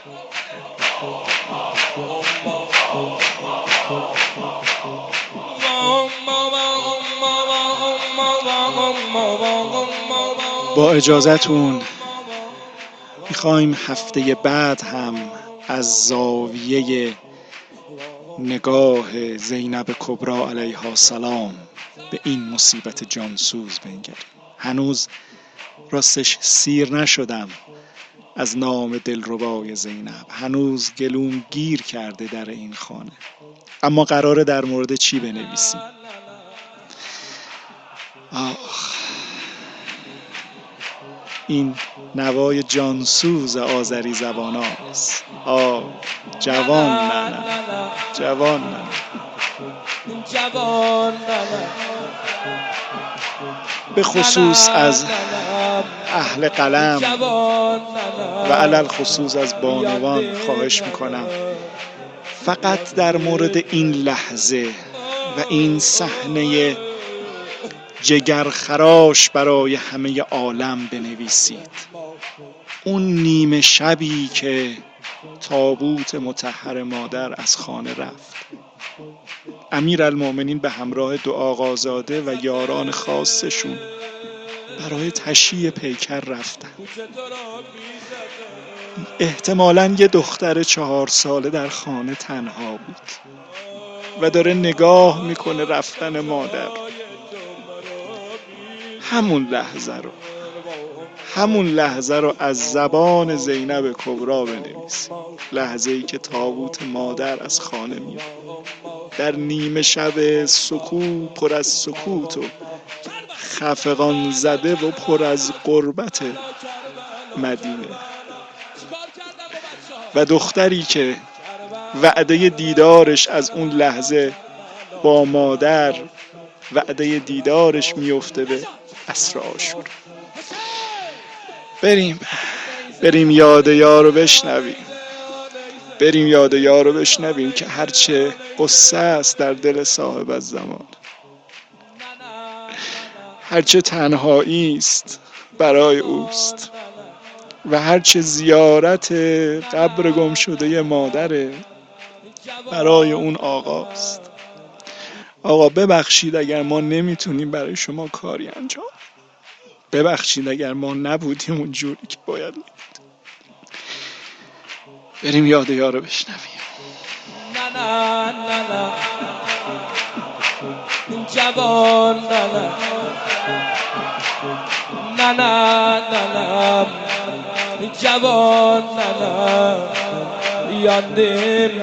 با اجازهتون میخوایم هفته بعد هم از زاویه نگاه زینب کبری علیها السلام به این مصیبت جانسوز بنگریم. هنوز راستش سیر نشدم از نام دلربای زینب، هنوز گلوم گیر کرده در این خانه. اما قراره در مورد چی بنویسیم؟ این نوای جانسوز آذری زبان است. جوان نه جوان نه به خصوص از اهل قلم و علل خصوص از بانوان خواهش میکنم فقط در مورد این لحظه و این صحنه جگرخراش برای همه عالم بنویسید. اون نیمه شبی که تابوت مطهر مادر از خانه رفت، امیرالمومنین به همراه دو آقازاده و یاران خاصشون برای تشییع پیکر رفتن. احتمالاً یه دختر 4 ساله در خانه تنها بود و داره نگاه میکنه رفتن مادر. همون لحظه رو از زبان زینب کبری بنویسیم. لحظه‌ای که تابوت مادر از خانه میاد در نیمه شب سکوت، پر از سکوت و خفقان زده و پر از غربت مدینه، و دختری که وعده دیدارش از اون لحظه با مادر، وعده دیدارش میفته به عصر عاشورا. بریم یاد یارو بشنویم که هرچه قصه است در دل صاحب الزمان، هرچه تنهایی است برای اوست و هرچه زیارت قبر گم شده مادره برای اون آقاست. آقا ببخشید اگر ما نمیتونیم برای شما کاری انجام، ببخشید اگر ما نبودیم اونجوری که باید بود. بریم یاد یارو بشنویم. جوان جوان یاندیم